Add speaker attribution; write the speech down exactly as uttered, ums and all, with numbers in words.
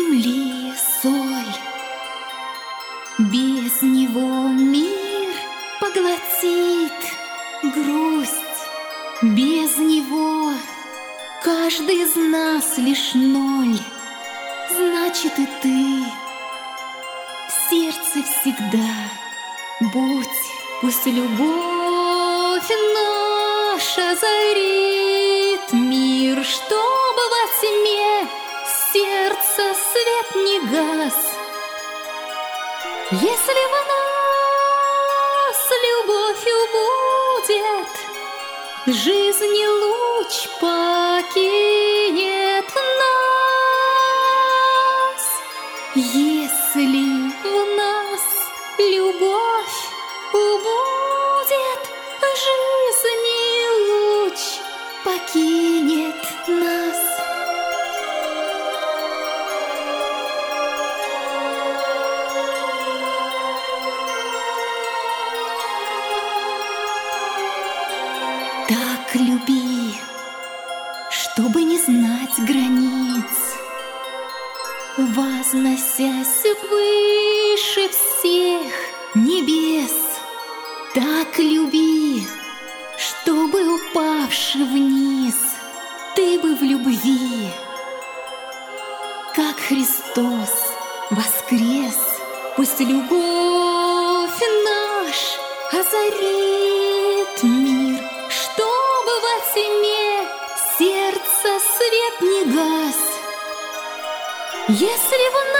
Speaker 1: земли соль. Без него мир поглотит грусть. Без него каждый из нас лишь ноль. Значит, и ты в сердце всегда будь. Пусть любовь наша озарит мир, чтобы во тьме сердца свет не гас. Если в нас любовью будет, жизни луч покинет нас. Если в нас любовь убудет, жизни луч покинет нас. Так люби, чтобы не знать границ, возносясь выше всех небес. Так люби, чтобы, упавши вниз, ты бы в любви, как Христос воскрес. Пусть любовь наш озарит мир, чтобы во тьме сердца свет не гас. Если в